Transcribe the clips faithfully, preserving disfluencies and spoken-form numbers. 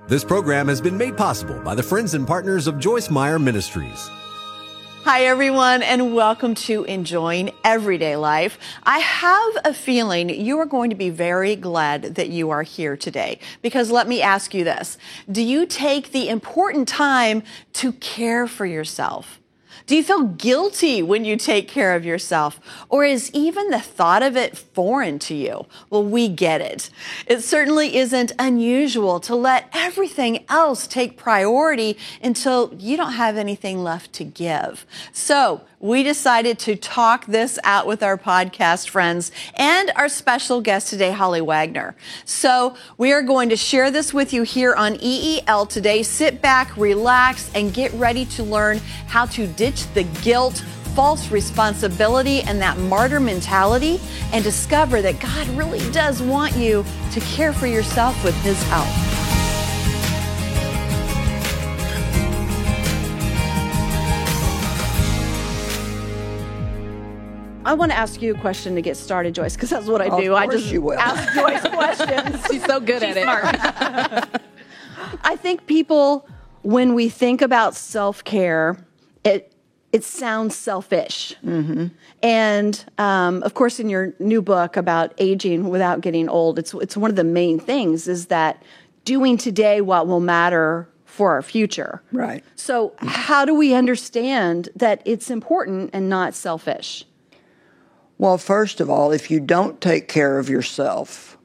This program has been made possible by the friends and partners of Joyce Meyer Ministries. Hi, everyone, and welcome to Enjoying Everyday Life. I have a feeling you are going to be very glad that you are here today, because let me ask you this. Do you take the important time to care for yourself? Do you feel guilty when you take care of yourself? Or is even the thought of it foreign to you? Well, we get it. It certainly isn't unusual to let everything else take priority until you don't have anything left to give. So we decided to talk this out with our podcast friends and our special guest today, Holly Wagner. So we are going to share this with you here on E E L today. Sit back, relax, and get ready to learn how to ditch the guilt, false responsibility, and that martyr mentality, and discover that God really does want you to care for yourself with His help. I want to ask you a question to get started, Joyce, because that's what I do. I just ask Joyce questions. She's so good She's at smart. it. I think people, when we think about self-care, it it sounds selfish. Mm-hmm. And um, of course, in your new book about aging without getting old, it's it's one of the main things is that doing today what will matter for our future. Right. So how do we understand that it's important and not selfish? Well, first of all, if you don't take care of yourself,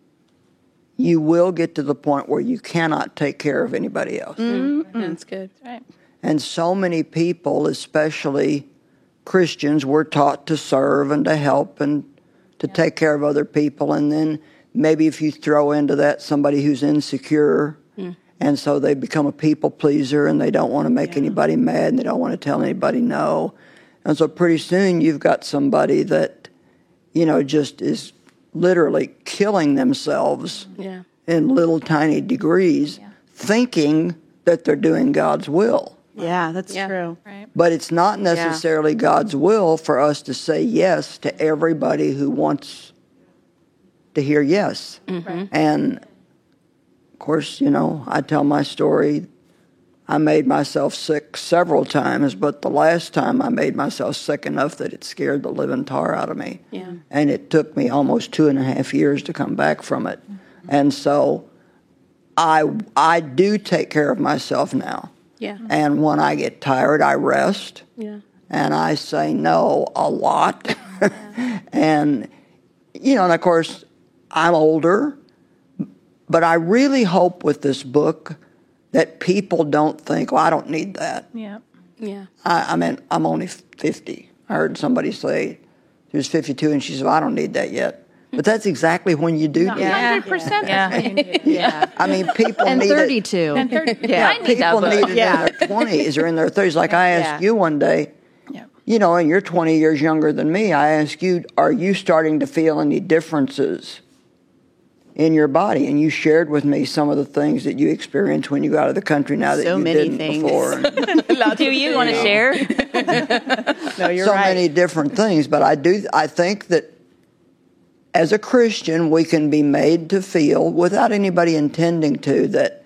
you will get to the point where you cannot take care of anybody else. Mm-hmm. That's good. Right. And so many people, especially Christians, were taught to serve and to help and to yeah. take care of other people. And then maybe if you throw into that somebody who's insecure, mm. and so they become a people pleaser and they don't want to make yeah. anybody mad and they don't want to tell anybody no. And so pretty soon you've got somebody that, you know, just is literally killing themselves yeah. in little tiny degrees, yeah. thinking that they're doing God's will. Yeah, that's yeah. true. Right. But it's not necessarily yeah. God's will for us to say yes to everybody who wants to hear yes. Mm-hmm. And, of course, you know, I tell my story. I made myself sick several times, but the last time I made myself sick enough that it scared the living tar out of me. Yeah. And it took me almost two and a half years to come back from it. Mm-hmm. And so I I do take care of myself now. Yeah. And when I get tired, I rest. Yeah. And I say no a lot. Yeah. And, you know, and of course, I'm older, but I really hope with this book that people don't think, well, I don't need that. Yeah, yeah. I, I mean, I'm only fifty. I heard somebody say, she was fifty-two, and she said, well, I don't need that yet. But that's exactly when you do No, need it. one hundred percent Yeah. that's when you need it. Yeah. I mean, people and need thirty-two. it. And thirty, yeah. I need People that need book. it Yeah. in their twenties or in their thirties. Like I asked Yeah. you one day, Yeah. you know, and you're twenty years younger than me, I asked you, are you starting to feel any differences in your body? And you shared with me some of the things that you experienced when you got out of the country now that So you many didn't things. before. And Do you want to share? No, you're so right. many different things. But I do, I think that as a Christian, we can be made to feel, without anybody intending to, that,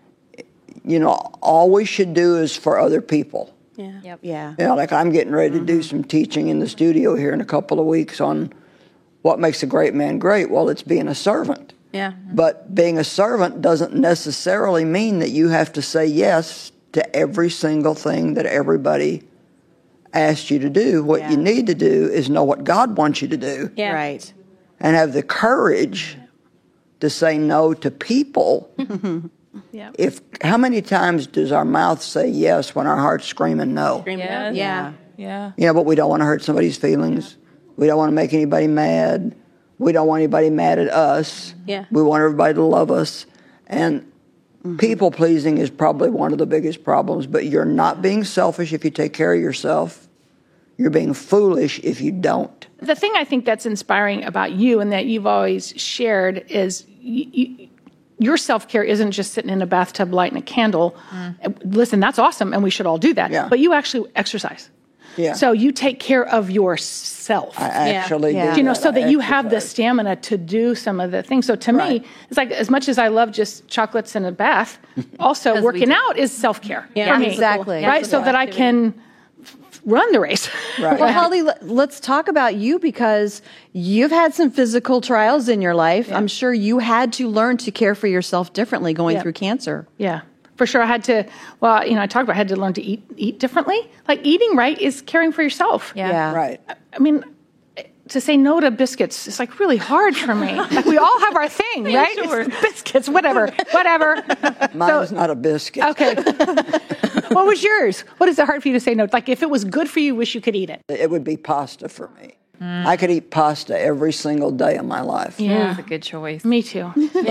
you know, all we should do is for other people. Yeah. Yep. Yeah. You know, like I'm getting ready to do some teaching in the studio here in a couple of weeks on what makes a great man great. Well, it's being a servant. Yeah. But being a servant doesn't necessarily mean that you have to say yes to every single thing that everybody asked you to do. What Yeah. you need to do is know what God wants you to do. Yeah. Right. And have the courage to say no to people. Yeah. If how many times does our mouth say yes when our heart's screaming no? Yeah. Yeah. Yeah. You know, but we don't want to hurt somebody's feelings. We don't want to make anybody mad. We don't want anybody mad at us. Yeah. We want everybody to love us. And mm-hmm. people pleasing is probably one of the biggest problems. But you're not being selfish if you take care of yourself. You're being foolish if you don't. The thing I think that's inspiring about you and that you've always shared is you, you, your self-care isn't just sitting in a bathtub lighting a candle. Mm. Listen, that's awesome, and we should all do that. Yeah. But you actually exercise. Yeah. So you take care of yourself. I actually Yeah. do. you know, that. so I that you have the exercise. stamina to do some of the things. So to Right. me, it's like as much as I love just chocolates and a bath, also we working do. out is self-care Yeah, for me. exactly. Right? So that I can f- run the race. Right. Well, Holly, l- let's talk about you because you've had some physical trials in your life. I'm sure you had to learn to care for yourself differently going Yeah. through cancer. Yeah, for sure. I had to, well, you know, I talked about I had to learn to eat eat differently. Like eating right is caring for yourself. Yeah. Right. I mean, to say no to biscuits is like really hard for me. Like we all have our thing, right? sure. It's biscuits, whatever, whatever. Mine's not a biscuit. Okay. What was yours? What is it hard for you to say no? Like if it was good for you, wish you could eat it. It would be pasta for me. I could eat pasta every single day of my life. Yeah. That's a good choice. Me too.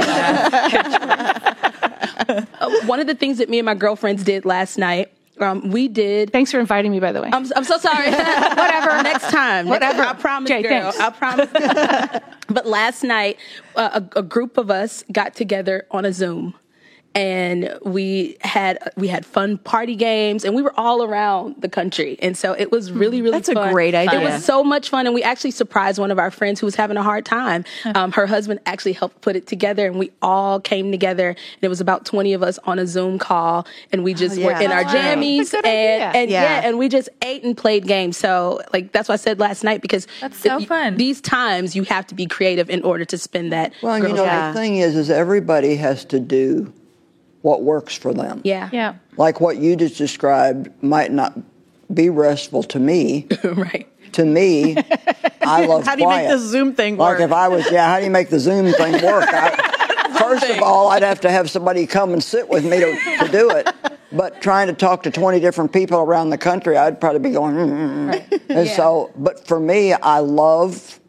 Uh, one of the things that me and my girlfriends did last night, um, we did. Thanks for inviting me, by the way. I'm, I'm so sorry. Whatever. Next time. Whatever. I promise, Jay, girl. thanks. I promise. But last night, uh, a, a group of us got together on a Zoom. And we had we had fun party games, and we were all around the country, and so it was really really That's a fun. great idea. It was so much fun, and we actually surprised one of our friends who was having a hard time. Um, her husband actually helped put it together, and we all came together. And it was about twenty of us on a Zoom call, and we just were yeah. in our Wow. jammies, That's a good and idea. and Yeah. yeah. and we just ate and played games. So like that's what I said last night because That's so th- fun. These times you have to be creative in order to spend that. Well, you girls' know, night. the thing is, is everybody has to do what works for them. Yeah. Yeah. Like what you just described might not be restful to me. Right. To me, I love How do you make quiet. the Zoom thing Like work? if I was, yeah, how do you make the Zoom thing work? I, first of all, I'd have to have somebody come and sit with me to, to do it. But trying to talk to twenty different people around the country, I'd probably be going, mm, mm, mm. And Yeah. so, but for me, I love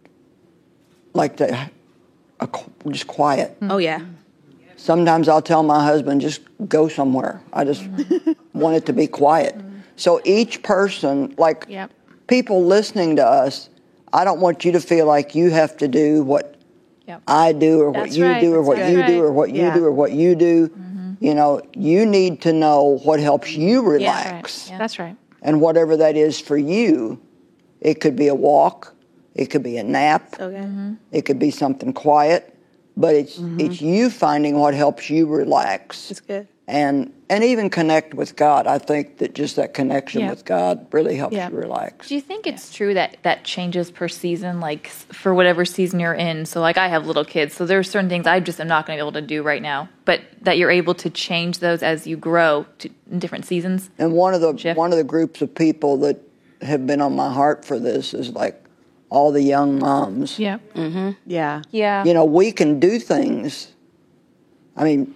like the, a, just quiet. Oh yeah. Sometimes I'll tell my husband, just go somewhere. I just want it to be quiet. So each person, like Yep. people listening to us, I don't want you to feel like you have to do what Yep. I do or what That's you right. do or That's what good. you Right. do or what you Yeah. do or what you do. You know, you need to know what helps you relax. Right. That's right. And whatever that is for you, it could be a walk, it could be a nap, Okay. it could be something quiet, but it's it's you finding what helps you relax. That's good. And and even connect with God. I think that just that connection Yeah. with God really helps Yeah. you relax. Do you think it's true that that changes per season, like s- for whatever season you're in? So, like, I have little kids, so there are certain things I just am not going to be able to do right now, but that you're able to change those as you grow to, in different seasons. And one of the Jeff? one of the groups of people that have been on my heart for this is like all the young moms. Yeah. yeah. Yeah. You know, we can do things. I mean,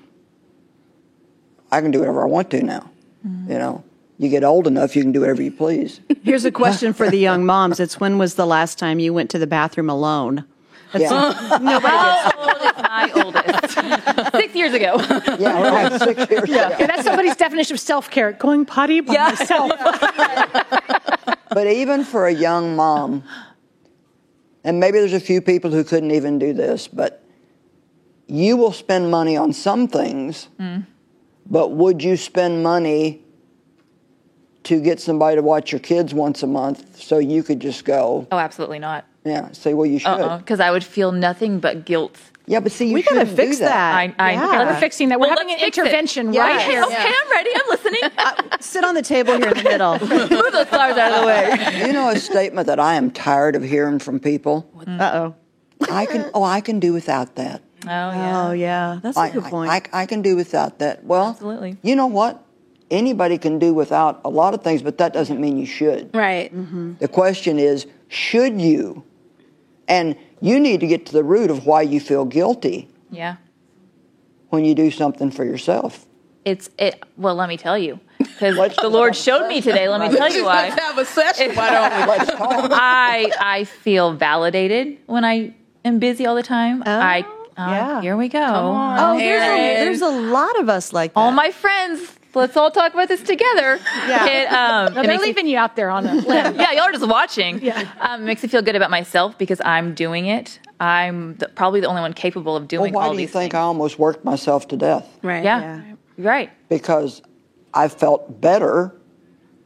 I can do whatever I want to now. You know, you get old enough, you can do whatever you please. Here's a question for the young moms. It's when was the last time you went to the bathroom alone? Yeah, How old is my oldest? Six years ago. yeah, right. Six years ago. Yeah, that's somebody's definition of self-care. Going potty by myself. But even for a young mom, and maybe there's a few people who couldn't even do this, but you will spend money on some things, but would you spend money to get somebody to watch your kids once a month so you could just go, Oh, absolutely not. yeah, say, well, you should. Uh-uh. Because I would feel nothing but guilt. Yeah, but see, you We gotta shouldn't fix do that. that. I, I Yeah. We're fixing that. We're Well, having an let's fix it. intervention Yeah. right here. Okay, I'm ready. I'm listening. Sit on the table here in the middle. Move those flowers out of the way. You know a statement that I am tired of hearing from people? Uh-oh. I can, oh, I can do without that. Oh, yeah. Oh, yeah. That's a I, good point. I, I, I can do without that. Well, Absolutely. you know what? Anybody can do without a lot of things, but that doesn't mean you should. Right. The question is, should you? And you need to get to the root of why you feel guilty Yeah. when you do something for yourself. It's, it. Well, let me tell you. Because Let's- the Lord showed me today. Let me tell you why. have a session. Why don't we? Let's talk. I I feel validated when I am busy all the time. I uh, yeah. Here we go. oh, there's a, there's a lot of us like that. All my friends. Let's all talk about this together. Yeah. It, um, No, it they're makes me- leaving you out there on a limb. yeah, y'all are just watching. Yeah. Um, it makes me feel good about myself because I'm doing it. I'm the, probably the only one capable of Well, doing why all do you these think things. I almost worked myself to death? Right. yeah. You're right. Because I felt better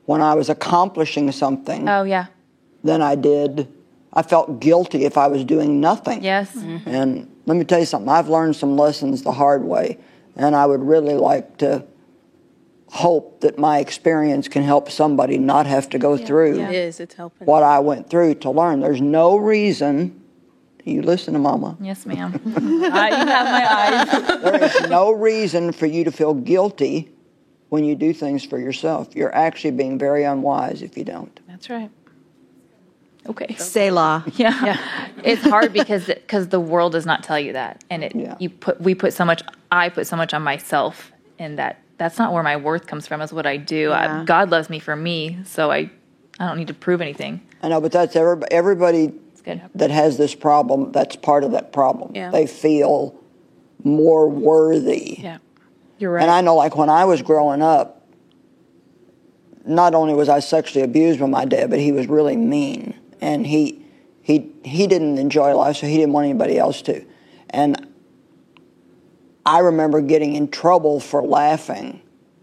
when I was accomplishing something Oh, yeah. than I did. I felt guilty if I was doing nothing. Yes. Mm-hmm. And let me tell you something, I've learned some lessons the hard way, and I would really like to hope that my experience can help somebody not have to go through It is. It's helping. what I went through to learn. There's no reason, you listen to Mama, Yes, ma'am. uh, you have my eyes. there is no reason for you to feel guilty when you do things for yourself. You're actually being very unwise if you don't. That's right. Okay. Selah. Yeah. It's hard because because the world does not tell you that, and it Yeah. you put we put so much. I put so much on myself, and that that's not where my worth comes from. Is what I do. Yeah. I, God loves me for me, so I I don't need to prove anything. I know, but that's every, everybody It's good. that has this problem, that's part of that problem. Yeah. They feel more worthy. Yeah. You're right. And I know, like, when I was growing up, not only was I sexually abused by my dad, but he was really mean. And he he he didn't enjoy life, so he didn't want anybody else to. And I remember getting in trouble for laughing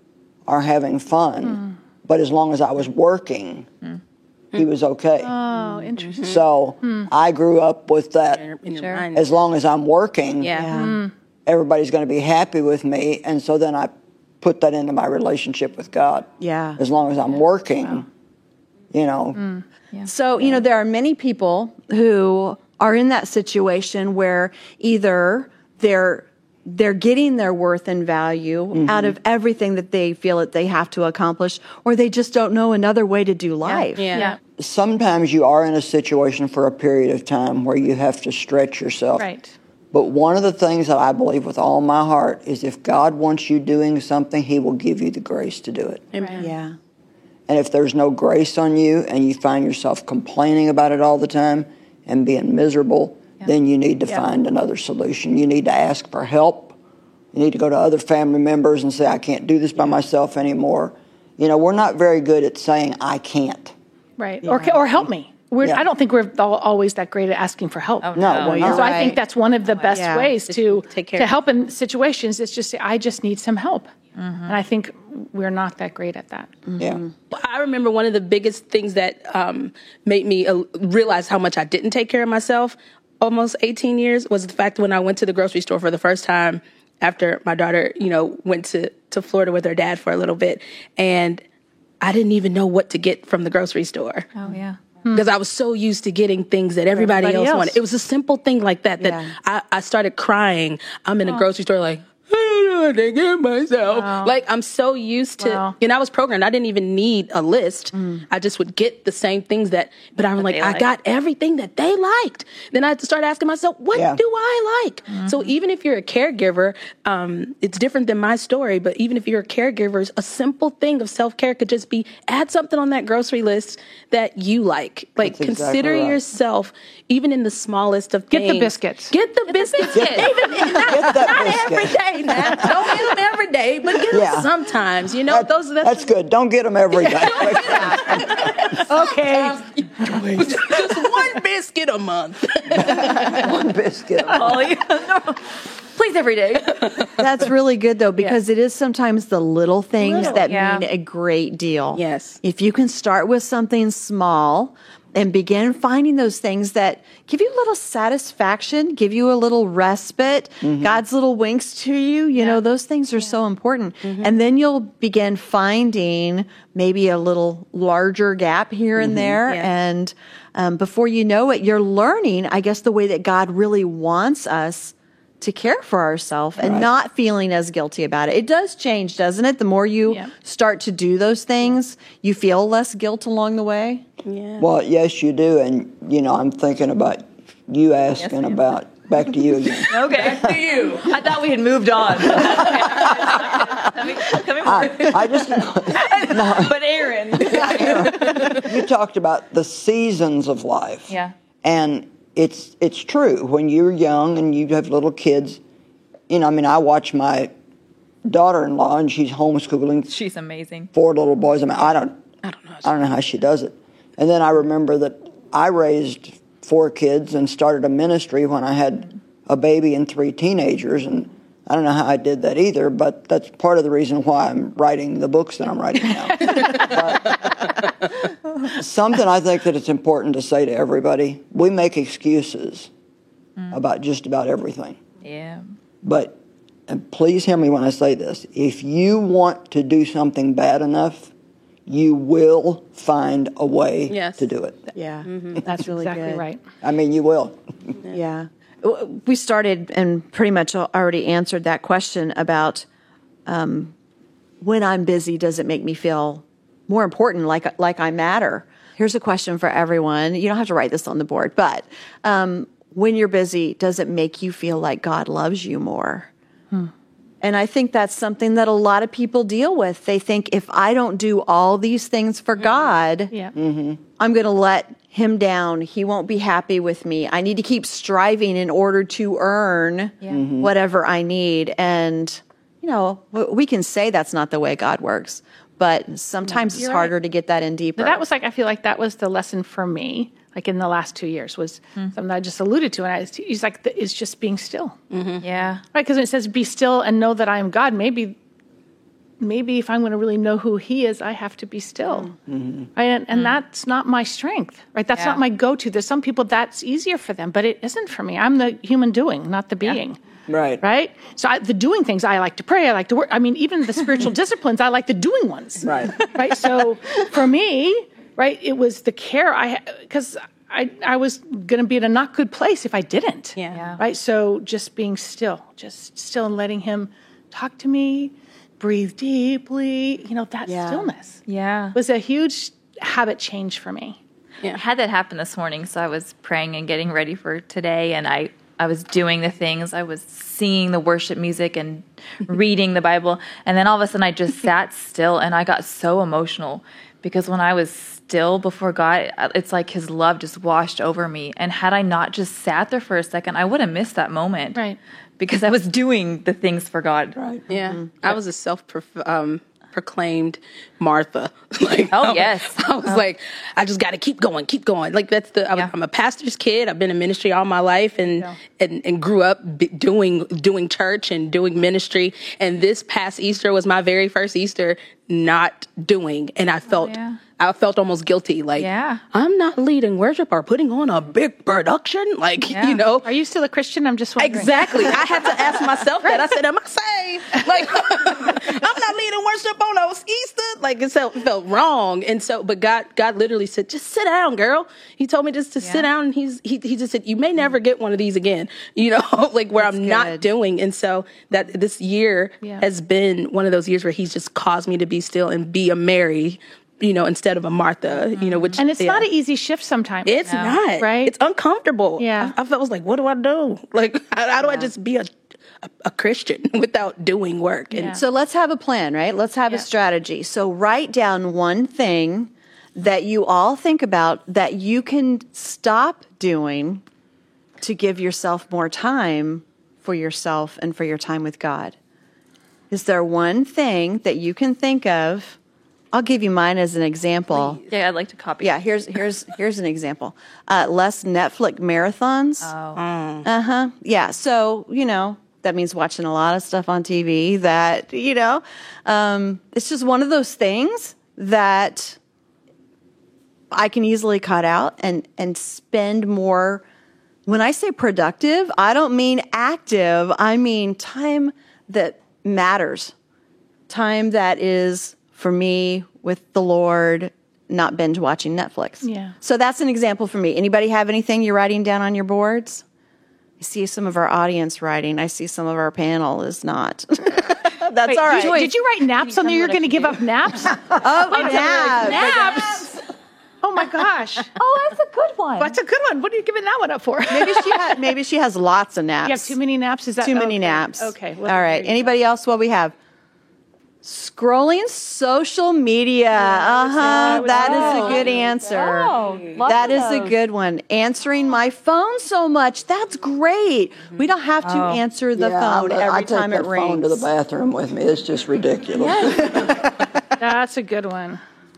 or having fun. Hmm. But as long as I was working, he was okay. Oh, interesting. So I grew up with that. In your Sure. mind. As long as I'm working, Yeah. Yeah. everybody's going to be happy with me. And so then I put that into my relationship with God. Yeah. As long as I'm working, you know. So, you know, there are many people who are in that situation where either they're they're getting their worth and value out of everything that they feel that they have to accomplish, or they just don't know another way to do life. Yeah. Yeah. Sometimes you are in a situation for a period of time where you have to stretch yourself. Right. But one of the things that I believe with all my heart is if God wants you doing something, he will give you the grace to do it. Amen. Yeah. And if there's no grace on you and you find yourself complaining about it all the time and being miserable, then you need to find another solution. You need to ask for help. You need to go to other family members and say, I can't do this by myself anymore. You know, we're not very good at saying, I can't. Right. Or or help me. We're, Yeah. I don't think we're all, always that great at asking for help. Oh, No, no. we're you're not. So I right. think that's one of the best Yeah. ways to take care to of- help in situations. Is just say, I just need some help, and I think we're not that great at that. Yeah. I remember one of the biggest things that um, made me uh, realize how much I didn't take care of myself almost eighteen years was the fact when I went to the grocery store for the first time after my daughter, you know, went to, to Florida with her dad for a little bit. And I didn't even know what to get from the grocery store. Oh yeah. Because I was so used to getting things that everybody, Everybody else, else. wanted. It was a simple thing like that that Yeah. I, I started crying. I'm in a grocery store like, I don't know what to get myself. Like, I'm so used to, Wow. and I was programmed. I didn't even need a list. I just would get the same things that, but I'm like, they I like. got everything that they liked. Then I had to start asking myself, what Yeah. do I like? So even if you're a caregiver, um, it's different than my story, but even if you're a caregiver, a simple thing of self-care could just be add something on that grocery list that you like. Like, That's exactly consider right. yourself, even in the smallest of Get the things. biscuits. Get the biscuits. biscuits. Even not, Get that not every biscuit. day now. Don't get them every day, but get Yeah. them sometimes. You know, That- those that's, that's good. Don't get them every day. Okay. just one biscuit a month. One biscuit. Oh yeah. No. Please every day. That's really good, though, because it is sometimes the little things Little, that yeah. mean a great deal. Yes. If you can start with something small and begin finding those things that give you a little satisfaction, give you a little respite, God's little winks to you, you know, those things are so important. And then you'll begin finding maybe a little larger gap here and there. Yeah. And um, before you know it, you're learning, I guess, the way that God really wants us to care for ourselves and Right. not feeling as guilty about it. It does change, doesn't it? The more you Yeah. start to do those things, you feel less guilt along the way. Yeah. Well, yes, you do. And, you know, I'm thinking about you asking ma'am. about, back to you again. Okay. To you. I thought we had moved on. Tell me, tell me more. I, I just, But Aaron. you talked about the seasons of life. Yeah. And it's it's true. When you're young and you have little kids, you know, I mean, I watch my daughter-in-law and she's homeschooling She's amazing. four little boys. I mean, I don't, I don't know. I don't know how she does it. And then I remember that I raised four kids and started a ministry when I had a baby and three teenagers. And I don't know how I did that either, but that's part of the reason why I'm writing the books that I'm writing now. But something I think that it's important to say to everybody, we make excuses mm. about just about everything. Yeah. But, and please hear me when I say this, if you want to do something bad enough, you will find a way yes. to do it. Yeah, mm-hmm. that's really exactly good. right. I mean, you will. Yeah. yeah. We started and pretty much already answered that question about um, when I'm busy, does it make me feel more important, like like I matter? Here's a question for everyone. You don't have to write this on the board, but um, when you're busy, does it make you feel like God loves you more? Hmm. And I think that's something that a lot of people deal with. They think if I don't do all these things for God, yeah. mm-hmm. I'm going to let him down. He won't be happy with me. I need to keep striving in order to earn yeah. mm-hmm. whatever I need. And, you know, we can say that's not the way God works, but sometimes You're it's harder right. to get that in deeper. But that was like, I feel like that was the lesson for me, like in the last two years, was mm. something I just alluded to. And I, he's like, the, it's just being still. Mm-hmm. Yeah. Right, because when it says be still and know that I am God, maybe maybe if I'm going to really know who he is, I have to be still. Mm-hmm. Right? And, and mm. that's not my strength, right? That's yeah. not my go-to. There's some people that's easier for them, but it isn't for me. I'm the human doing, not the being. Yeah. Right. Right? So I, the doing things, I like to pray, I like to work. I mean, even the spiritual disciplines, I like the doing ones. Right. Right? So for me, right, it was the care I had, because I, I was going to be in a not good place if I didn't. Yeah. Yeah. Right? So just being still, just still and letting him talk to me, breathe deeply, you know, that yeah. stillness Yeah. was a huge habit change for me. Yeah. I had that happen this morning. So I was praying and getting ready for today, and I, I was doing the things. I was singing the worship music and reading the Bible. And then all of a sudden I just sat still, and I got so emotional because when I was still before God, it's like his love just washed over me. And had I not just sat there for a second, I would have missed that moment. Right. Because I was doing the things for God. Right. Yeah. Mm-hmm. I was a self um, proclaimed Martha. like, oh, I was, yes. I was oh. like, I just got to keep going, keep going. Like that's the, I, yeah. I'm a pastor's kid. I've been in ministry all my life and, yeah. and, and grew up b- doing, doing church and doing ministry. And this past Easter was my very first Easter not doing. And I felt, oh, yeah. I felt almost guilty. Like, yeah. I'm not leading worship or putting on a big production. Like, yeah. you know. Are you still a Christian? I'm just wondering. Exactly. I had to ask myself that. I said, am I saved? Like, I'm not leading worship on those Easter. Like, it felt, it felt wrong. And so, but God, God literally said, just sit down, girl. He told me just to yeah. sit down. And he's, he, he just said, you may never get one of these again, you know, like where That's I'm good. Not doing. And so that this year yeah. has been one of those years where he's just caused me to be still and be a Mary, you know, instead of a Martha, you know, which... And it's yeah. not an easy shift sometimes. It's no. not. Right? It's uncomfortable. Yeah. I, I felt, was like, what do I do? Like, how, how do yeah. I just be a, a, a Christian without doing work? And yeah. So let's have a plan, right? Let's have yeah. a strategy. So write down one thing that you all think about that you can stop doing to give yourself more time for yourself and for your time with God. Is there one thing that you can think of? I'll give you mine as an example. Please. Yeah, I'd like to copy. Yeah, here's here's here's an example. Uh, less Netflix marathons. Oh. Mm. Uh huh. Yeah. So you know that means watching a lot of stuff on T V. That you know, um, it's just one of those things that I can easily cut out and and spend more. When I say productive, I don't mean active. I mean time that matters. Time that is for me with the Lord, not binge watching Netflix. Yeah. So that's an example for me. Anybody have anything you're writing down on your boards? I see some of our audience writing. I see some of our panel is not. That's Wait, all right. Did you, did you write naps on there? You're going to give up naps? Oh, Wait, naps. Naps. Oh my gosh. Oh, that's a good one. That's a good one. What are you giving that one up for? maybe she ha- maybe she has lots of naps. You have too many naps? Is that too many okay. naps? Okay. Well, all right. Anybody go. else? What we have? Scrolling social media. Yeah, uh-huh. That is oh. a good answer. Oh, love that is those. a good one. Answering my phone so much. That's great. Mm-hmm. We don't have to oh. answer the yeah, phone I, every I time take it that rings. phone to the bathroom with me. It's just ridiculous. That's a good one.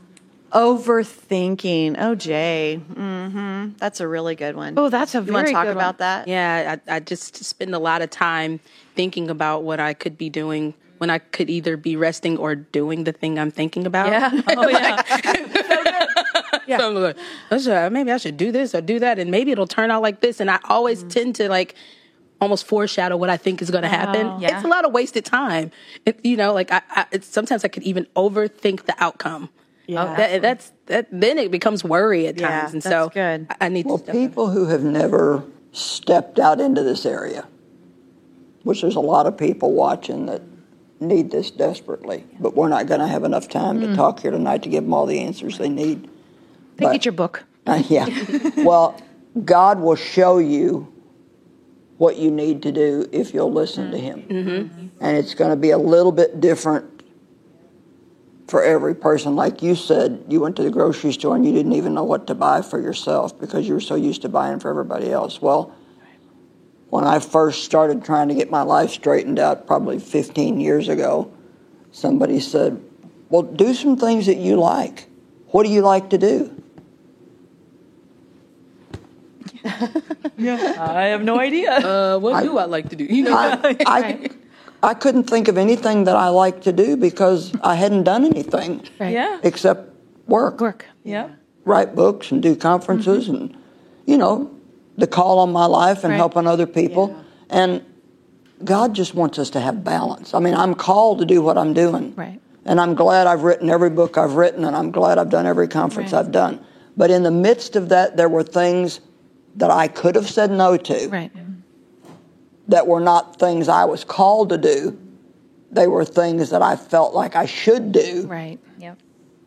Overthinking. Oh, Jay. Mm-hmm. That's a really good one. Oh, that's a You very want to talk good about one. that? Yeah, I, I just spend a lot of time thinking about what I could be doing when I could either be resting or doing the thing I'm thinking about. Yeah. Oh, yeah. Yeah. So I'm like, "Let's, uh, maybe I should do this or do that, and maybe it'll turn out like this. And I always Mm-hmm. tend to like almost foreshadow what I think is going to happen. Yeah. It's a lot of wasted time. It, you know, like I, I it's, sometimes I could even overthink the outcome. Yeah. That, that's that. Then it becomes worry at Yeah, times, and that's so good. I, I need Well, to. Step in. people who have never stepped out into this area, which there's a lot of people watching that need this desperately, but we're not going to have enough time to talk here tonight to give them all the answers they need. They But- get your book. Uh, yeah. Well, God will show you what you need to do if you'll listen to Him. Mm-hmm. And it's going to be a little bit different for every person. Like you said, you went to the grocery store and you didn't even know what to buy for yourself because you were so used to buying for everybody else. Well, when I first started trying to get my life straightened out, probably fifteen years ago, somebody said, well, do some things that you like. What do you like to do? I have no idea. Uh, what do I like to do? You know, I, I, I couldn't think of anything that I liked to do because I hadn't done anything Right. Yeah. except work. Work. Yeah. Write books and do conferences and, you know, the call on my life and Right. helping other people. And God just wants us to have balance. I mean, I'm called to do what I'm doing. Right. And I'm glad I've written every book I've written, and I'm glad I've done every conference Right. I've done. But in the midst of that, there were things that I could have said no to Right. that were not things I was called to do. They were things that I felt like I should do. Right. Yep.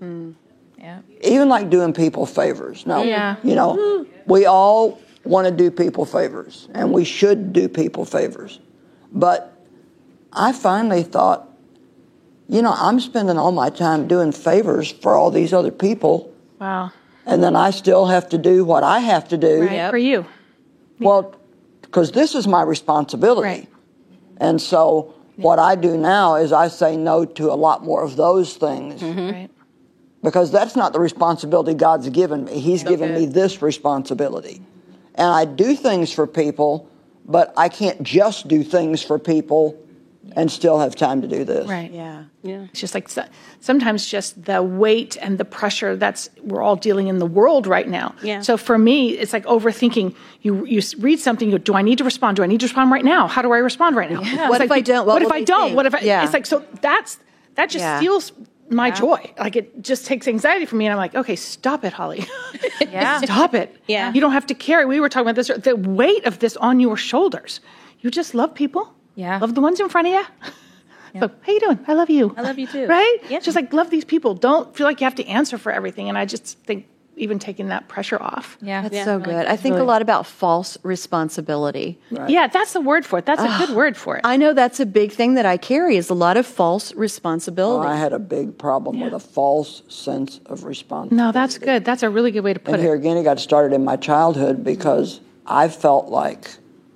Yeah. Even like doing people favors. No, Yeah. you know, we all want to do people favors, and we should do people favors. But I finally thought, you know, I'm spending all my time doing favors for all these other people, Wow. and then I still have to do what I have to do. Right. For you. Well, because this is my responsibility. Right. And so what I do now is I say no to a lot more of those things. Right. Because that's not the responsibility God's given me. He's given good. me this responsibility. And I do things for people, but I can't just do things for people and still have time to do this. Right. Yeah. yeah. It's just like so- sometimes just the weight and the pressure that's we're all dealing in the world right now. Yeah. So for me, it's like overthinking. You you s- read something. You go, do I need to respond? Do I need to respond right now? How do I respond right now? It's What like, if I don't? What What, if will I they don't? think? What if I? Yeah. It's like so that's that just Yeah. steals my joy. Like it just takes anxiety from me, and I'm like, okay, stop it, Holly. Yeah. Stop it. Yeah. You don't have to carry. We were talking about this. The weight of this on your shoulders. You just love people. Yeah. Love the ones in front of you. So, how you doing? I love you. I love you too. Right? Yeah. Just like love these people. Don't feel like you have to answer for everything. And I just think even taking that pressure off. Yeah. That's Yeah. so good. I think a lot about false responsibility. Yeah, that's the word for it. That's a good word for it. I know that's a big thing that I carry is a lot of false responsibility. Well, I had a big problem with a false sense of responsibility. No, that's good. That's a really good way to put And it. here again, it got started in my childhood because I felt like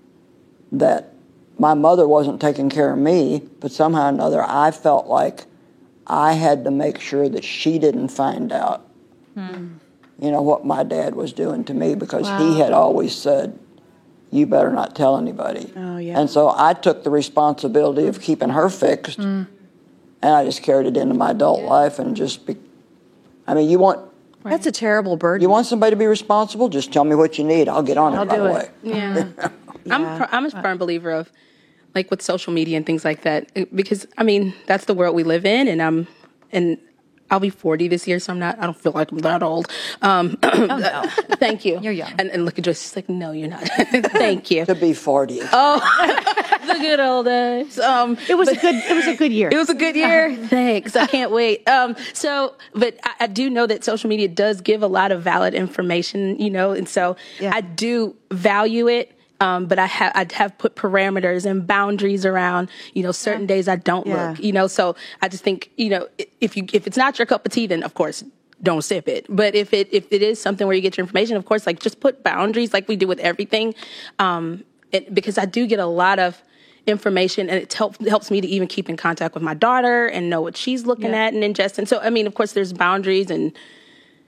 that my mother wasn't taking care of me, but somehow or another, I felt like I had to make sure that she didn't find out, you know, what my dad was doing to me because he had always said, you better not tell anybody. Oh, yeah. And so I took the responsibility of keeping her fixed, and I just carried it into my adult life and just, be, I mean, you want... That's a terrible burden. You want somebody to be responsible? Just tell me what you need. I'll get on it I'll right do it. away. Yeah. I'm a, fir- I'm a firm believer of like with social media and things like that it- because I mean that's the world we live in, and I'm and I'll be forty this year, so I'm not. I don't feel like I'm that old. Um, Oh, no. thank you. You're young. And, and look at Joyce. She's like, no, you're not. Thank you. To be forty. The good old days. Um, It was a good. It was a good year. It was a good year. Thanks. I can't wait. Um, so, but I, I do know that social media does give a lot of valid information, you know, and so Yeah. I do value it. Um, but I have I have put parameters and boundaries around, you know, certain days I don't Yeah. look, you know. So I just think, you know, i- if you if it's not your cup of tea, then of course don't sip it. But if it if it is something where you get your information, of course, like just put boundaries, like we do with everything, um, it, because I do get a lot of information, and it helps helps me to even keep in contact with my daughter and know what she's looking Yeah. at and ingesting. So I mean, of course, there's boundaries and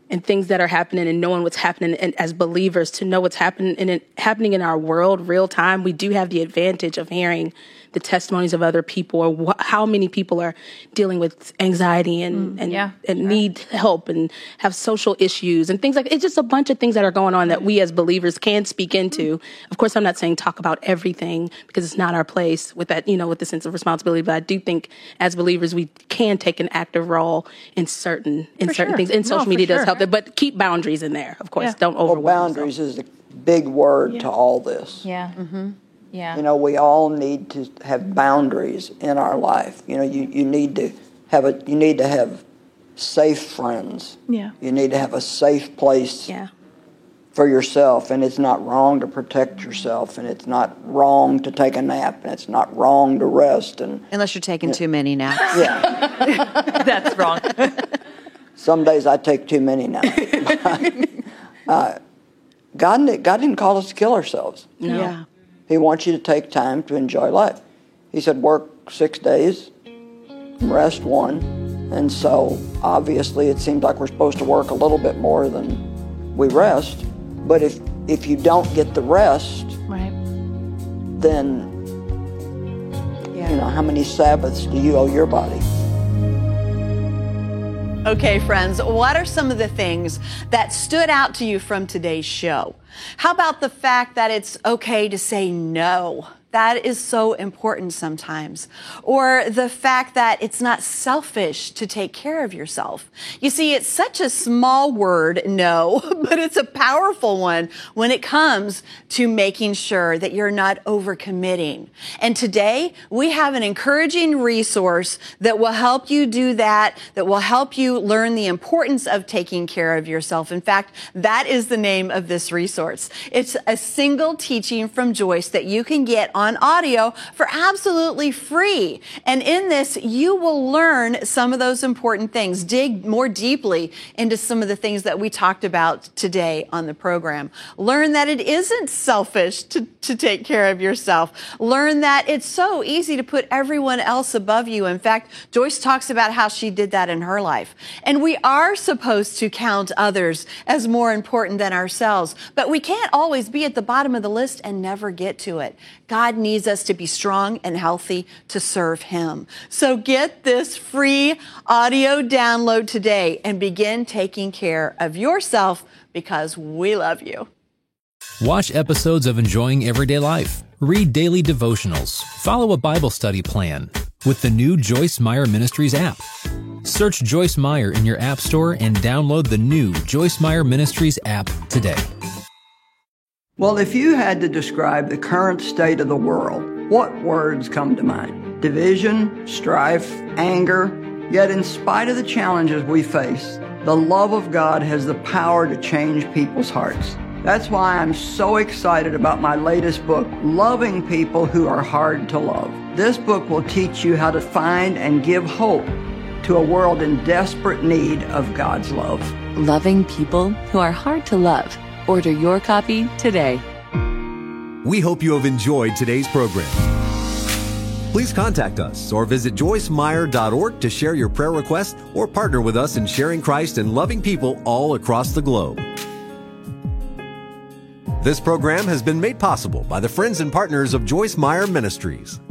and things that are happening and knowing what's happening, and as believers to know what's happening in happening in our world real time, we do have the advantage of hearing the testimonies of other people, or wh- how many people are dealing with anxiety and, mm, and, yeah, and sure. need help and have social issues and things like that. It's just a bunch of things that are going on that we as believers can speak into. Of course, I'm not saying talk about everything, because it's not our place with that, you know, with the sense of responsibility. But I do think as believers, we can take an active role in certain, in for certain sure. things. And social no, media sure. does help, but keep boundaries in there. Of course, yeah. don't overwhelm well, boundaries yourself. is a big word yeah. to all this. Yeah. Mm-hmm. Yeah. You know, we all need to have boundaries in our life. You know, you, you need to have a you need to have safe friends. Yeah. You need to have a safe place yeah. for yourself, and it's not wrong to protect yourself, and it's not wrong to take a nap, and it's not wrong to rest, and Unless you're taking too many naps. yeah. That's wrong. Some days I take too many naps. uh, God, God didn't call us to kill ourselves. No. Yeah. He wants you to take time to enjoy life. He said work six days, rest one. And so obviously it seems like we're supposed to work a little bit more than we rest. But if, if you don't get the rest, Right. then, Yeah. you know, how many Sabbaths do you owe your body? Okay, friends, what are some of the things that stood out to you from today's show? How about the fact that it's okay to say no? That is so important sometimes. Or the fact that it's not selfish to take care of yourself. You see, it's such a small word, no, but it's a powerful one when it comes to making sure that you're not overcommitting. And today, we have an encouraging resource that will help you do that, that will help you learn the importance of taking care of yourself. In fact, that is the name of this resource. It's a single teaching from Joyce that you can get on audio for absolutely free. And in this, you will learn some of those important things, dig more deeply into some of the things that we talked about today on the program. Learn that it isn't selfish to, to take care of yourself. Learn that it's so easy to put everyone else above you. In fact, Joyce talks about how she did that in her life. And we are supposed to count others as more important than ourselves, but we can't always be at the bottom of the list and never get to it. God needs us to be strong and healthy to serve Him. So get this free audio download today and begin taking care of yourself, because we love you. Watch episodes of Enjoying Everyday Life. Read daily devotionals. Follow a Bible study plan with the new Joyce Meyer Ministries app. Search Joyce Meyer in your app store and download the new Joyce Meyer Ministries app today. Well, if you had to describe the current state of the world, what words come to mind? Division, strife, anger. Yet in spite of the challenges we face, the love of God has the power to change people's hearts. That's why I'm so excited about my latest book, Loving People Who Are Hard to Love. This book will teach you how to find and give hope to a world in desperate need of God's love. Loving People Who Are Hard to Love. Order your copy today. We hope you have enjoyed today's program. Please contact us or visit joyce meyer dot org to share your prayer request or partner with us in sharing Christ and loving people all across the globe. This program has been made possible by the friends and partners of Joyce Meyer Ministries.